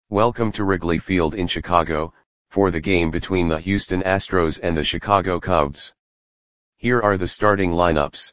Welcome to Wrigley Field in Chicago, for the game between the Houston Astros and the Chicago Cubs. Here are the starting lineups.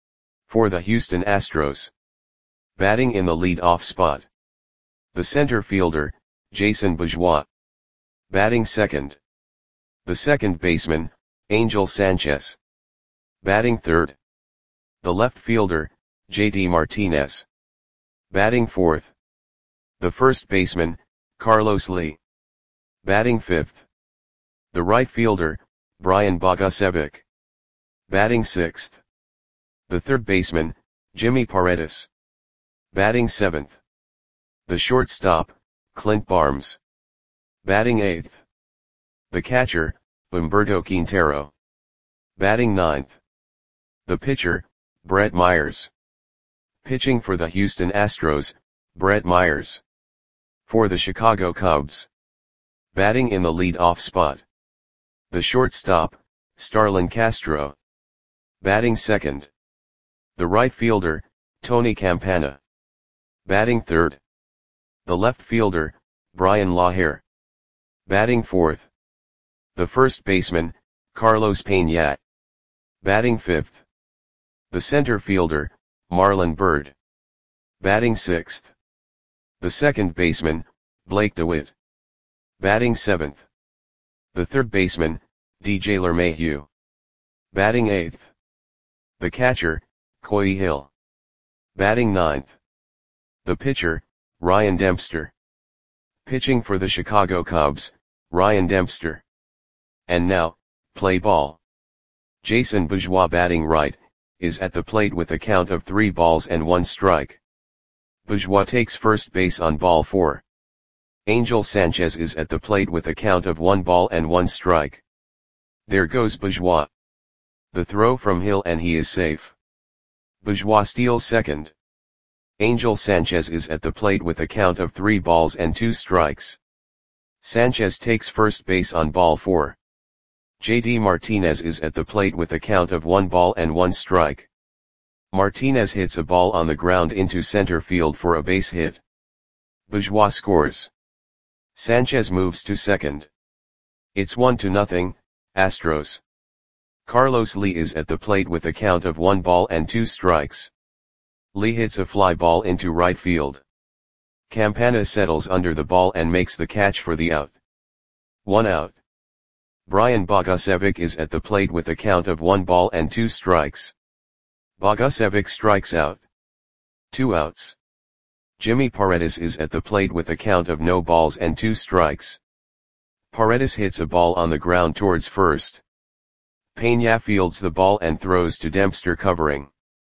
For the Houston Astros. Batting in the lead-off spot. The center fielder, Jason Bourgeois. Batting second. The second baseman, Angel Sanchez. Batting third. The left fielder, JD Martinez. Batting fourth. The first baseman, Carlos Lee. Batting fifth. The right fielder, Brian Bogusevic. Batting sixth. The third baseman, Jimmy Paredes. Batting seventh. The shortstop, Clint Barnes. Batting eighth. The catcher, Humberto Quintero. Batting ninth. The pitcher, Brett Myers. Pitching for the Houston Astros, Brett Myers. For the Chicago Cubs. Batting in the lead-off spot. The shortstop, Starlin Castro. Batting second. The right fielder, Tony Campana. Batting third. The left fielder, Brian Laher. Batting fourth. The first baseman, Carlos Peña. Batting fifth. The center fielder, Marlon Byrd. Batting sixth. The second baseman, Blake DeWitt. Batting seventh. The third baseman, DJ LeMahieu. Batting eighth. The catcher, Coy Hill. Batting ninth. The pitcher, Ryan Dempster. Pitching for the Chicago Cubs, Ryan Dempster. And now, play ball. Jason Bourgeois batting right, is at the plate with a count of 3 balls and 1 strike. Bourgeois takes first base on ball 4. Angel Sanchez is at the plate with a count of 1 ball and 1 strike. There goes Bourgeois. The throw from Hill and he is safe. Bourgeois steals second. Angel Sanchez is at the plate with a count of 3 balls and 2 strikes. Sanchez takes first base on ball 4. JD Martinez is at the plate with a count of 1 ball and 1 strike. Martinez hits a ball on the ground into center field for a base hit. Bourgeois scores. Sanchez moves to second. It's 1-0, Astros. Carlos Lee is at the plate with a count of 1 ball and 2 strikes. Lee hits a fly ball into right field. Campana settles under the ball and makes the catch for the out. 1 out. Brian Bogusevic is at the plate with a count of 1 ball and 2 strikes. Bogusevic strikes out. 2 outs. Jimmy Paredes is at the plate with a count of no balls and 2 strikes. Paredes hits a ball on the ground towards first. Peña fields the ball and throws to Dempster covering.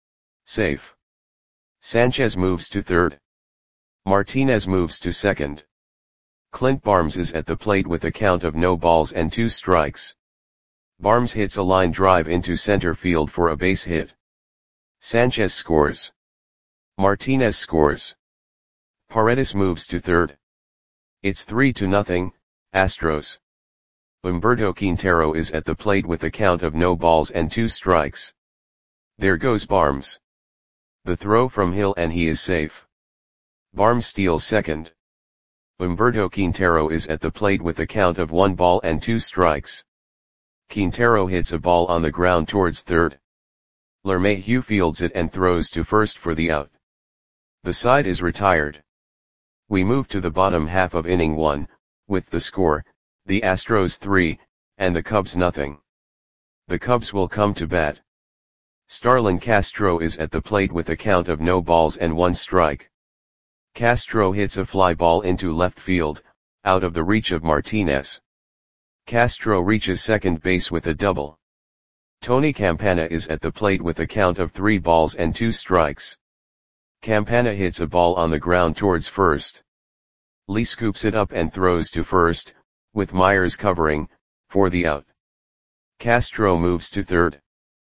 Safe. Sanchez moves to third. Martinez moves to second. Clint Barnes is at the plate with a count of no balls and 2 strikes. Barnes hits a line drive into center field for a base hit. Sanchez scores. Martinez scores. Paredes moves to third. It's 3-0, Astros. Humberto Quintero is at the plate with a count of no balls and 2 strikes. There goes Barnes. The throw from Hill and he is safe. Barnes steals second. Humberto Quintero is at the plate with a count of 1 ball and 2 strikes. Quintero hits a ball on the ground towards third. LeMahieu fields it and throws to first for the out. The side is retired. We move to the bottom half of inning 1, with the score, the Astros 3, and the Cubs 0. The Cubs will come to bat. Starlin Castro is at the plate with a count of no balls and 1 strike. Castro hits a fly ball into left field, out of the reach of Martinez. Castro reaches second base with a double. Tony Campana is at the plate with a count of 3 balls and 2 strikes. Campana hits a ball on the ground towards first. Lee scoops it up and throws to first, with Myers covering, for the out. Castro moves to third.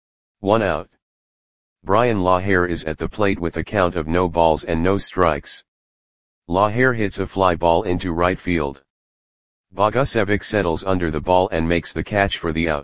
1 out. Brian Laher is at the plate with a count of no balls and no strikes. Laher hits a fly ball into right field. Bogusevic settles under the ball and makes the catch for the out.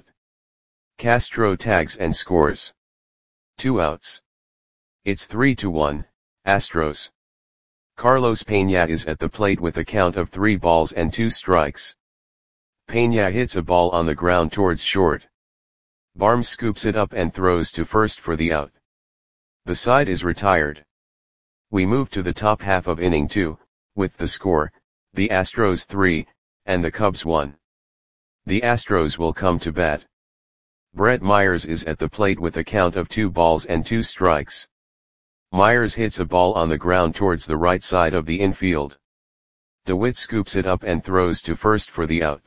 Castro tags and scores. 2 outs. It's 3-1, Astros. Carlos Peña is at the plate with a count of 3 balls and 2 strikes. Peña hits a ball on the ground towards short. Barnes scoops it up and throws to first for the out. The side is retired. We move to the top half of inning 2, with the score, the Astros 3, and the Cubs 1. The Astros will come to bat. Brett Myers is at the plate with a count of 2 balls and 2 strikes. Myers hits a ball on the ground towards the right side of the infield. DeWitt scoops it up and throws to first for the out.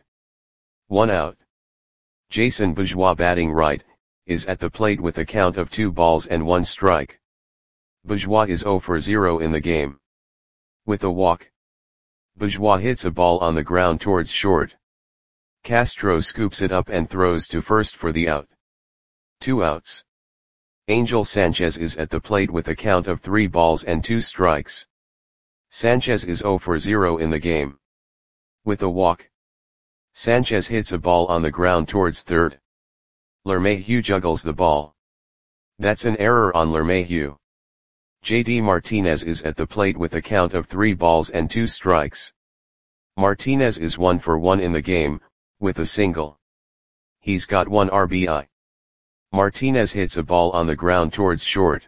1 out. Jason Bourgeois, batting right, is at the plate with a count of 2 balls and 1 strike. Bourgeois is 0 for 0 in the game. With a walk, Bourgeois hits a ball on the ground towards short. Castro scoops it up and throws to first for the out. 2 outs. Angel Sanchez is at the plate with a count of 3 balls and 2 strikes. Sanchez is 0 for 0 in the game. With a walk, Sanchez hits a ball on the ground towards third. LeMahieu juggles the ball. That's an error on LeMahieu. JD Martinez is at the plate with a count of 3 balls and 2 strikes. Martinez is 1 for 1 in the game, with a single. He's got 1 RBI. Martinez hits a ball on the ground towards short.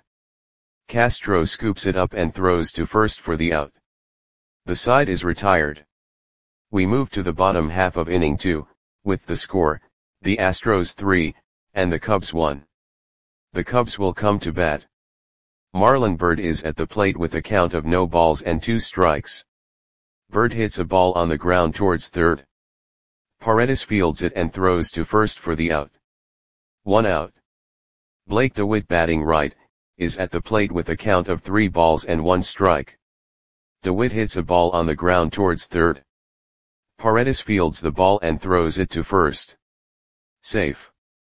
Castro scoops it up and throws to first for the out. The side is retired. We move to the bottom half of inning 2, with the score, the Astros 3, and the Cubs 1. The Cubs will come to bat. Marlon Byrd is at the plate with a count of no balls and 2 strikes. Byrd hits a ball on the ground towards third. Paredes fields it and throws to first for the out. 1 out. Blake DeWitt, batting right, is at the plate with a count of 3 balls and 1 strike. DeWitt hits a ball on the ground towards third. Paredes fields the ball and throws it to first. Safe.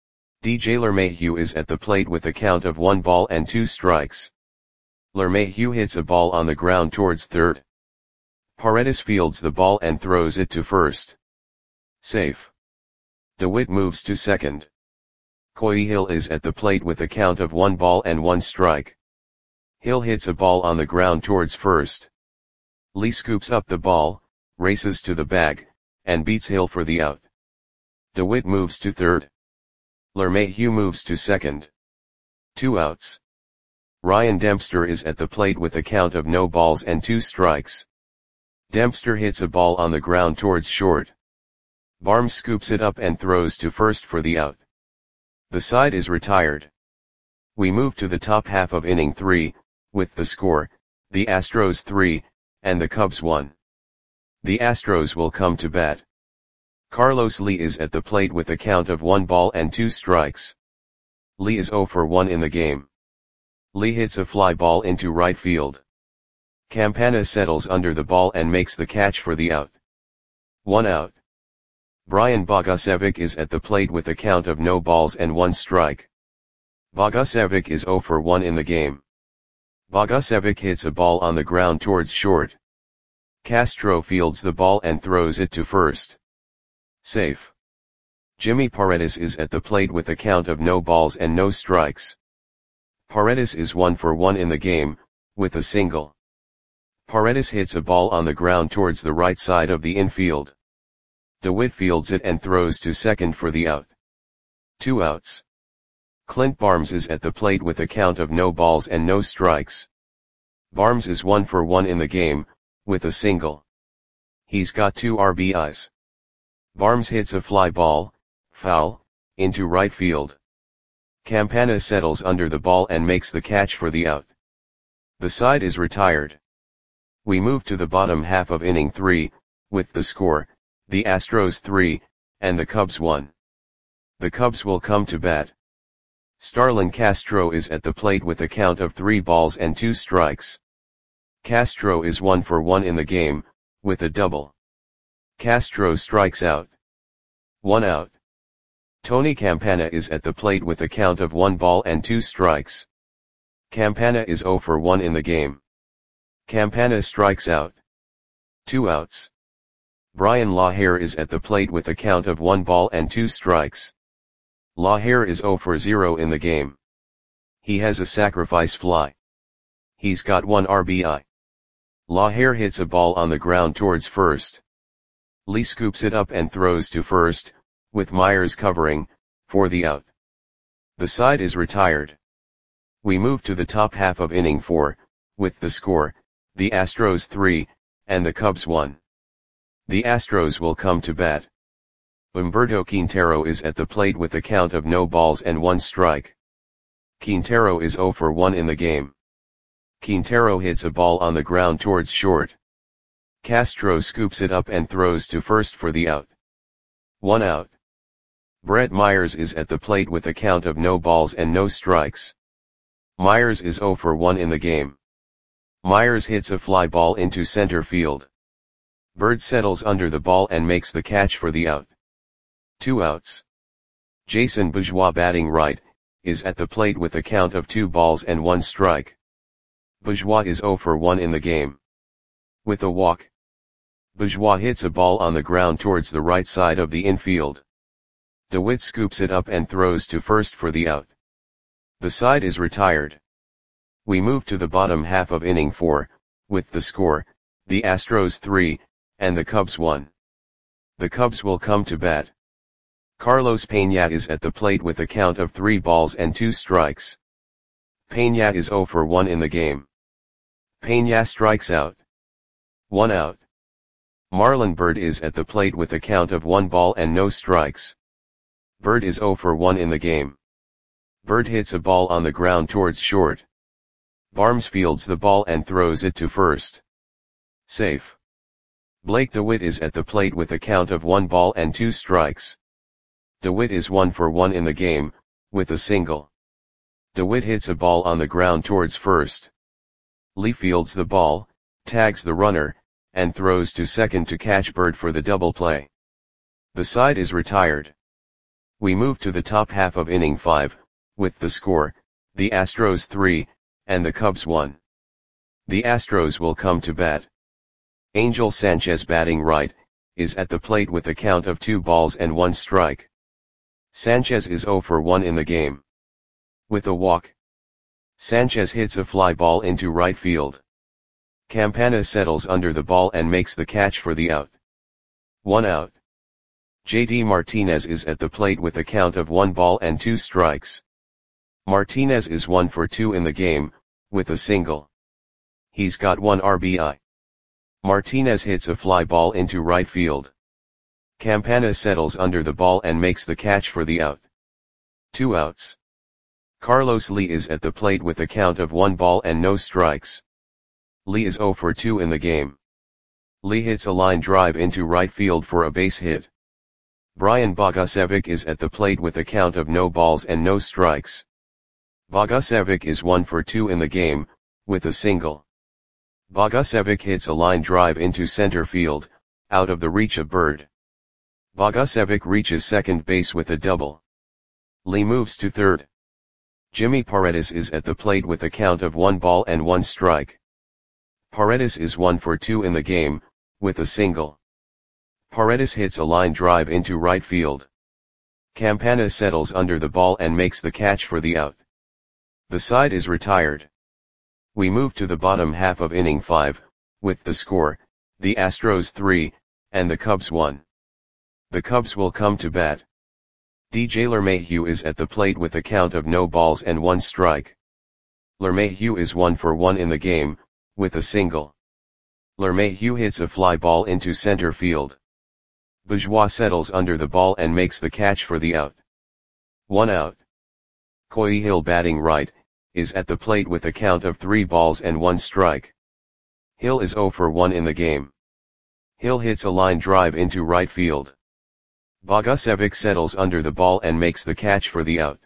DJ LeMahieu is at the plate with a count of 1 ball and 2 strikes. LeMahieu hits a ball on the ground towards third. Paredes fields the ball and throws it to first. Safe. DeWitt moves to second. Coy Hill is at the plate with a count of 1 ball and 1 strike. Hill hits a ball on the ground towards first. Lee scoops up the ball, races to the bag, and beats Hill for the out. DeWitt moves to third. LeMahieu moves to second. 2 outs. Ryan Dempster is at the plate with a count of no balls and 2 strikes. Dempster hits a ball on the ground towards short. Barnes scoops it up and throws to first for the out. The side is retired. We move to the top half of inning 3, with the score, the Astros 3, and the Cubs 1. The Astros will come to bat. Carlos Lee is at the plate with a count of 1 ball and 2 strikes. Lee is 0 for 1 in the game. Lee hits a fly ball into right field. Campana settles under the ball and makes the catch for the out. 1 out. Brian Bogusevic is at the plate with a count of no balls and 1 strike. Bogusevic is 0 for 1 in the game. Bogusevic hits a ball on the ground towards short. Castro fields the ball and throws it to first. Safe. Jimmy Paredes is at the plate with a count of no balls and no strikes. Paredes is 1 for 1 in the game, with a single. Paredes hits a ball on the ground towards the right side of the infield. DeWitt fields it and throws to second for the out. 2 outs. Clint Barnes is at the plate with a count of no balls and no strikes. Barnes is 1 for 1 in the game, with a single. He's got 2 RBIs. Barnes hits a fly ball, foul, into right field. Campana settles under the ball and makes the catch for the out. The side is retired. We move to the bottom half of inning 3, with the score, the Astros 3, and the Cubs 1. The Cubs will come to bat. Starlin Castro is at the plate with a count of 3 balls and 2 strikes. Castro is 1 for 1 in the game, with a double. Castro strikes out. 1 out. Tony Campana is at the plate with a count of 1 ball and 2 strikes. Campana is 0 for 1 in the game. Campana strikes out. 2 outs. Brian Lahair is at the plate with a count of 1 ball and 2 strikes. Lahair is 0 for 0 in the game. He has a sacrifice fly. He's got 1 RBI. Lahare hits a ball on the ground towards first. Lee scoops it up and throws to first, with Myers covering, for the out. The side is retired. We move to the top half of inning 4, with the score, the Astros 3, and the Cubs 1. The Astros will come to bat. Humberto Quintero is at the plate with a count of no balls and 1 strike. Quintero is 0 for 1 in the game. Quintero hits a ball on the ground towards short. Castro scoops it up and throws to first for the out. 1 out. Brett Myers is at the plate with a count of no balls and no strikes. Myers is 0 for 1 in the game. Myers hits a fly ball into center field. Bird settles under the ball and makes the catch for the out. 2 outs. Jason Bourgeois, batting right, is at the plate with a count of 2 balls and 1 strike. Bourgeois is 0 for 1 in the game. With a walk, Bourgeois hits a ball on the ground towards the right side of the infield. DeWitt scoops it up and throws to first for the out. The side is retired. We move to the bottom half of inning 4, with the score, the Astros 3, and the Cubs 1. The Cubs will come to bat. Carlos Peña is at the plate with a count of 3 balls and 2 strikes. Peña is 0 for 1 in the game. Peña strikes out. 1 out. Marlon Byrd is at the plate with a count of 1 ball and no strikes. Byrd is 0 for 1 in the game. Byrd hits a ball on the ground towards short. Barnes fields the ball and throws it to first. Safe. Blake DeWitt is at the plate with a count of 1 ball and 2 strikes. DeWitt is 1 for 1 in the game, with a single. DeWitt hits a ball on the ground towards first. Lee fields the ball, tags the runner, and throws to second to catch Byrd for the double play. The side is retired. We move to the top half of inning 5, with the score, the Astros 3, and the Cubs 1. The Astros will come to bat. Angel Sanchez, batting right, is at the plate with a count of 2 balls and 1 strike. Sanchez is 0 for 1 in the game. With a walk, Sanchez hits a fly ball into right field. Campana settles under the ball and makes the catch for the out. 1 out. JD Martinez is at the plate with a count of 1 ball and 2 strikes. Martinez is 1 for 2 in the game, with a single. He's got 1 RBI. Martinez hits a fly ball into right field. Campana settles under the ball and makes the catch for the out. 2 outs. Carlos Lee is at the plate with a count of 1 ball and no strikes. Lee is 0 for 2 in the game. Lee hits a line drive into right field for a base hit. Brian Bogusevic is at the plate with a count of no balls and no strikes. Bogusevic is 1 for 2 in the game, with a single. Bogusevic hits a line drive into center field, out of the reach of Byrd. Bogusevic reaches second base with a double. Lee moves to third. Jimmy Paredes is at the plate with a count of 1 ball and 1 strike. Paredes is 1 for 2 in the game, with a single. Paredes hits a line drive into right field. Campana settles under the ball and makes the catch for the out. The side is retired. We move to the bottom half of inning 5, with the score, the Astros 3, and the Cubs 1. The Cubs will come to bat. DJ LeMahieu is at the plate with a count of no balls and 1 strike. LeMahieu is 1 for 1 in the game, with a single. LeMahieu hits a fly ball into center field. Bourgeois settles under the ball and makes the catch for the out. 1 out. Coy Hill, batting right, is at the plate with a count of 3 balls and 1 strike. Hill is 0 for 1 in the game. Hill hits a line drive into right field. Bogusevic settles under the ball and makes the catch for the out.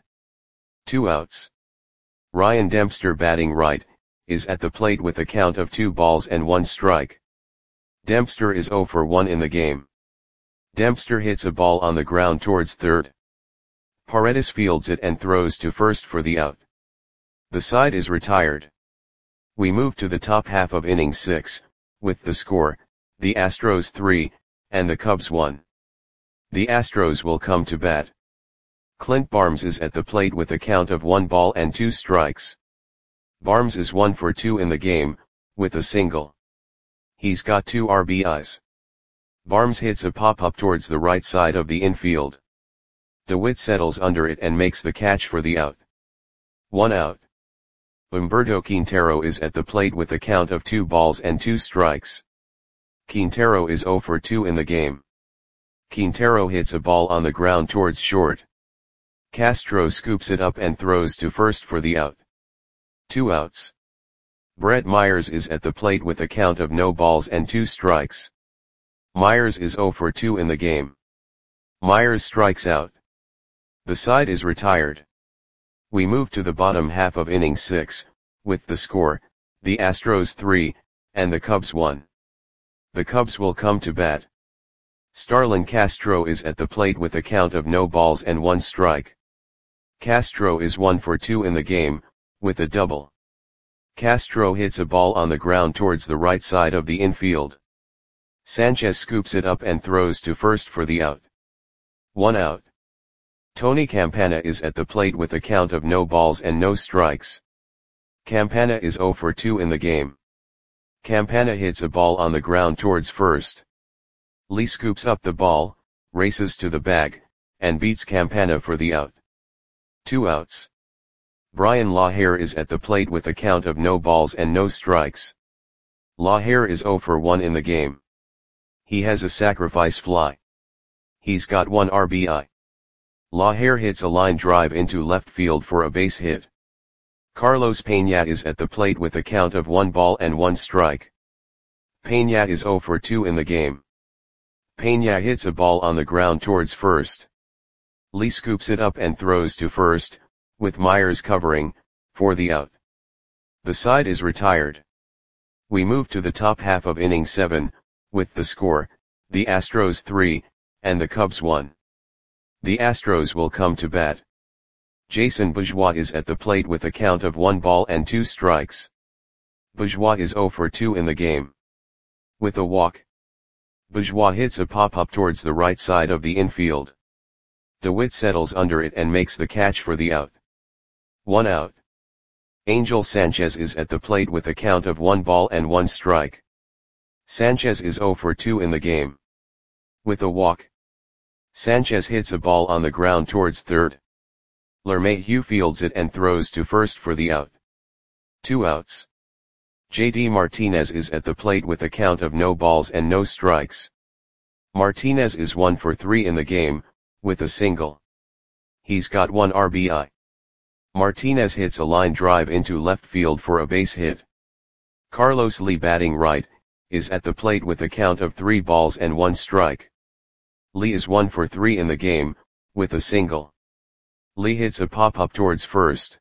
2 outs. Ryan Dempster, batting right, is at the plate with a count of 2 balls and 1 strike. Dempster is 0 for 1 in the game. Dempster hits a ball on the ground towards third. Paredes fields it and throws to first for the out. The side is retired. We move to the top half of inning 6, with the score, the Astros 3, and the Cubs 1. The Astros will come to bat. Clint Barnes is at the plate with a count of 1 ball and 2 strikes. Barnes is 1 for 2 in the game, with a single. He's got 2 RBIs. Barnes hits a pop-up towards the right side of the infield. DeWitt settles under it and makes the catch for the out. 1 out. Humberto Quintero is at the plate with a count of 2 balls and 2 strikes. Quintero is 0 for 2 in the game. Quintero hits a ball on the ground towards short. Castro scoops it up and throws to first for the out. 2 outs. Brett Myers is at the plate with a count of no balls and 2 strikes. Myers is 0 for 2 in the game. Myers strikes out. The side is retired. We move to the bottom half of inning 6, with the score, the Astros 3, and the Cubs 1. The Cubs will come to bat. Starlin Castro is at the plate with a count of no balls and 1 strike. Castro is 1 for 2 in the game, with a double. Castro hits a ball on the ground towards the right side of the infield. Sanchez scoops it up and throws to first for the out. 1 out. Tony Campana is at the plate with a count of no balls and no strikes. Campana is 0 for 2 in the game. Campana hits a ball on the ground towards first. Lee scoops up the ball, races to the bag, and beats Campana for the out. 2 outs. Brian Lahair is at the plate with a count of no balls and no strikes. Lahair is 0 for 1 in the game. He has a sacrifice fly. He's got 1 RBI. Lahair hits a line drive into left field for a base hit. Carlos Peña is at the plate with a count of 1 ball and 1 strike. Peña is 0 for 2 in the game. Peña hits a ball on the ground towards first. Lee scoops it up and throws to first, with Myers covering, for the out. The side is retired. We move to the top half of inning 7, with the score, the Astros 3, and the Cubs 1. The Astros will come to bat. Jason Bourgeois is at the plate with a count of 1 ball and 2 strikes. Bourgeois is 0 for 2 in the game. With a walk. Bourgeois hits a pop-up towards the right side of the infield. DeWitt settles under it and makes the catch for the out. 1 out. Angel Sanchez is at the plate with a count of 1 ball and 1 strike. Sanchez is 0 for 2 in the game. With a walk. Sanchez hits a ball on the ground towards third. LeMahieu fields it and throws to first for the out. 2 outs. JD Martinez is at the plate with a count of no balls and no strikes. Martinez is 1 for 3 in the game, with a single. He's got 1 RBI. Martinez hits a line drive into left field for a base hit. Carlos Lee, batting right, is at the plate with a count of 3 balls and 1 strike. Lee is 1 for 3 in the game, with a single. Lee hits a pop-up towards first.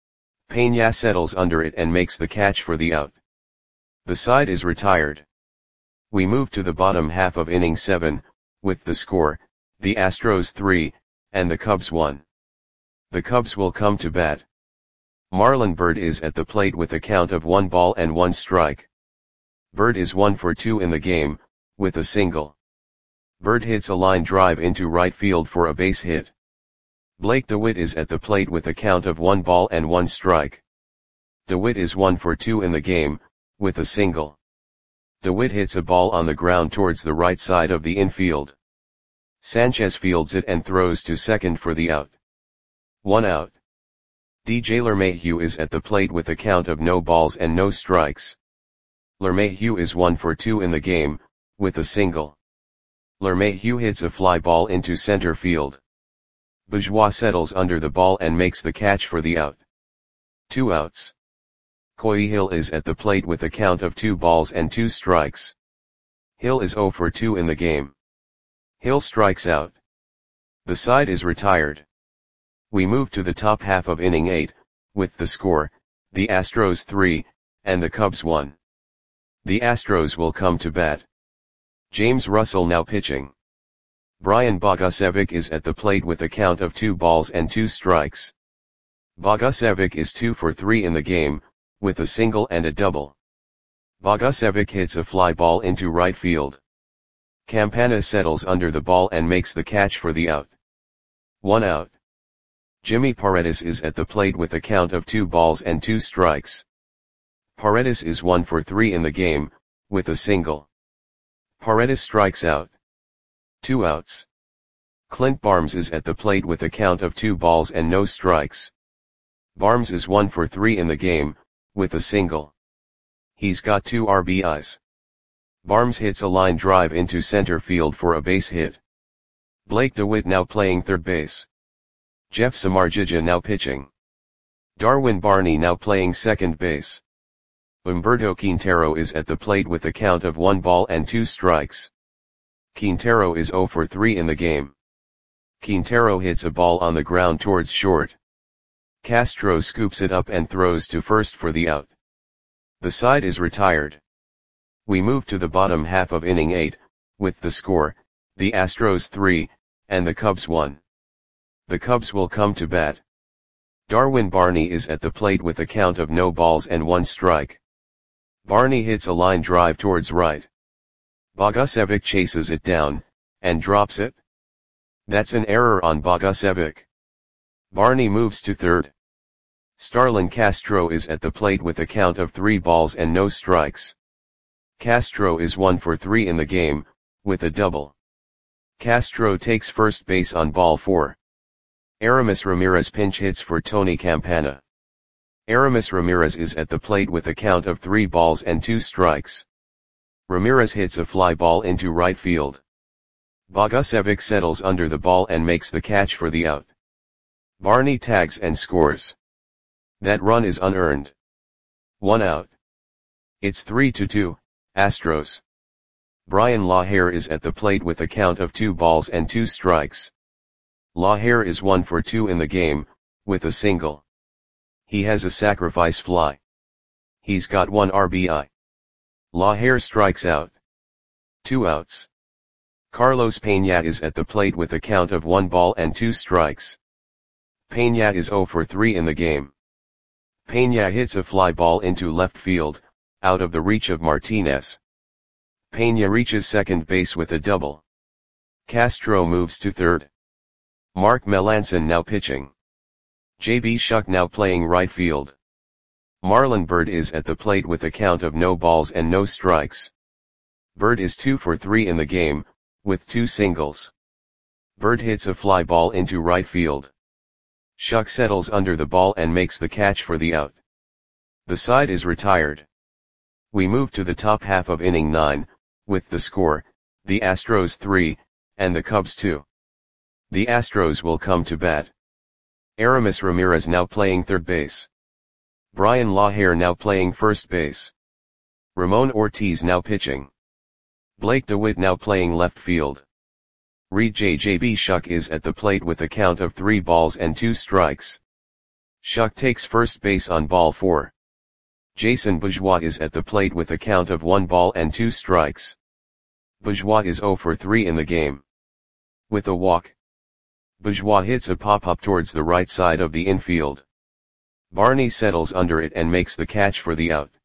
Peña settles under it and makes the catch for the out. The side is retired. We move to the bottom half of inning 7, with the score, the Astros 3, and the Cubs 1. The Cubs will come to bat. Marlon Byrd is at the plate with a count of 1 ball and 1 strike. Byrd is 1 for 2 in the game, with a single. Byrd hits a line drive into right field for a base hit. Blake DeWitt is at the plate with a count of 1 ball and 1 strike. DeWitt is 1 for 2 in the game, with a single. DeWitt hits a ball on the ground towards the right side of the infield. Sanchez fields it and throws to second for the out. 1 out. DJ LeMahieu is at the plate with a count of no balls and no strikes. LeMahieu is 1 for 2 in the game, with a single. LeMahieu hits a fly ball into center field. Bourgeois settles under the ball and makes the catch for the out. 2 outs. Coy Hill is at the plate with a count of 2 balls and 2 strikes. Hill is 0 for 2 in the game. Hill strikes out. The side is retired. We move to the top half of inning 8, with the score, the Astros 3, and the Cubs 1. The Astros will come to bat. James Russell now pitching. Brian Bogusevic is at the plate with a count of 2 balls and 2 strikes. Bogusevic is 2 for 3 in the game, with a single and a double. Bogusevic hits a fly ball into right field. Campana settles under the ball and makes the catch for the out. 1 out. Jimmy Paredes is at the plate with a count of 2 balls and 2 strikes. Paredes is 1 for 3 in the game, with a single. Paredes strikes out. 2 outs. Clint Barnes is at the plate with a count of 2 balls and no strikes. Barnes is 1 for 3 in the game, with a single. He's got 2 RBIs. Barnes hits a line drive into center field for a base hit. Blake DeWitt now playing third base. Jeff Samardzija now pitching. Darwin Barney now playing second base. Humberto Quintero is at the plate with a count of 1 ball and 2 strikes. Quintero is 0 for 3 in the game. Quintero hits a ball on the ground towards short. Castro scoops it up and throws to first for the out. The side is retired. We move to the bottom half of inning 8, with the score, the Astros 3, and the Cubs 1. The Cubs will come to bat. Darwin Barney is at the plate with a count of no balls and 1 strike. Barney hits a line drive towards right. Bogusevic chases it down, and drops it. That's an error on Bogusevic. Barney moves to third. Starlin Castro is at the plate with a count of 3 balls and no strikes. Castro is 1 for 3 in the game, with a double. Castro takes first base on ball 4. Aramis Ramirez pinch hits for Tony Campana. Aramis Ramirez is at the plate with a count of 3 balls and 2 strikes. Ramirez hits a fly ball into right field. Bogusevic settles under the ball and makes the catch for the out. Barney tags and scores. That run is unearned. 1 out. It's 3-2, Astros. Brian Lahair is at the plate with a count of 2 balls and 2 strikes. Lahair is 1 for 2 in the game, with a single. He has a sacrifice fly. He's got 1 RBI. Lahair strikes out. 2 outs. Carlos Peña is at the plate with a count of 1 ball and 2 strikes. Peña is 0 for 3 in the game. Peña hits a fly ball into left field, out of the reach of Martinez. Peña reaches second base with a double. Castro moves to third. Mark Melancon now pitching. J.B. Shuck now playing right field. Marlon Byrd is at the plate with a count of no balls and no strikes. Byrd is 2 for 3 in the game, with 2 singles. Byrd hits a fly ball into right field. Shuck settles under the ball and makes the catch for the out. The side is retired. We move to the top half of inning 9, with the score, the Astros 3, and the Cubs 2. The Astros will come to bat. Aramis Ramirez now playing third base. Brian Lahair now playing first base. Ramon Ortiz now pitching. Blake DeWitt now playing left field. Reed J.B. Shuck is at the plate with a count of 3 balls and 2 strikes. Shuck takes first base on ball 4. Jason Bourgeois is at the plate with a count of 1 ball and 2 strikes. Bourgeois is 0 for 3 in the game. With a walk. Bourgeois hits a pop-up towards the right side of the infield. Barney settles under it and makes the catch for the out.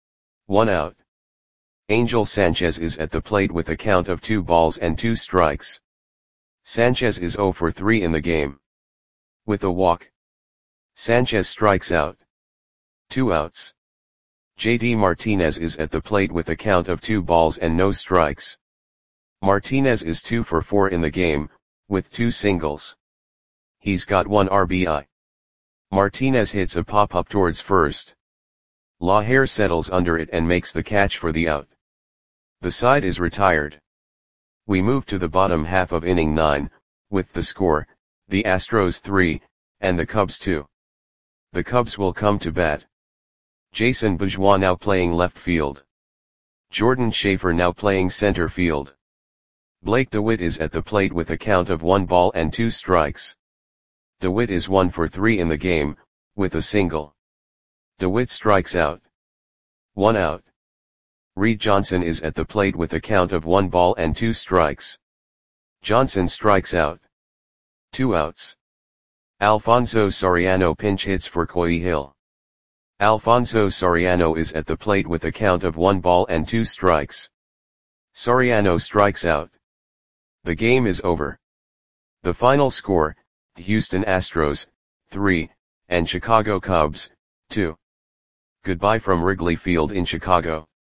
1 out. Angel Sanchez is at the plate with a count of 2 balls and 2 strikes. Sanchez is 0 for 3 in the game. With a walk. Sanchez strikes out. 2 outs. JD Martinez is at the plate with a count of 2 balls and no strikes. Martinez is 2 for 4 in the game, with 2 singles. He's got 1 RBI. Martinez hits a pop-up towards first. Lahair settles under it and makes the catch for the out. The side is retired. We move to the bottom half of inning 9, with the score, the Astros 3, and the Cubs 2. The Cubs will come to bat. Jason Bourgeois now playing left field. Jordan Schaefer now playing center field. Blake DeWitt is at the plate with a count of 1 ball and 2 strikes. DeWitt is 1 for 3 in the game, with a single. DeWitt strikes out. 1 out. Reed Johnson is at the plate with a count of 1 ball and 2 strikes. Johnson strikes out. 2 outs. Alfonso Soriano pinch hits for Coy Hill. Alfonso Soriano is at the plate with a count of 1 ball and 2 strikes. Soriano strikes out. The game is over. The final score, Houston Astros, 3, and Chicago Cubs, 2. Goodbye from Wrigley Field in Chicago.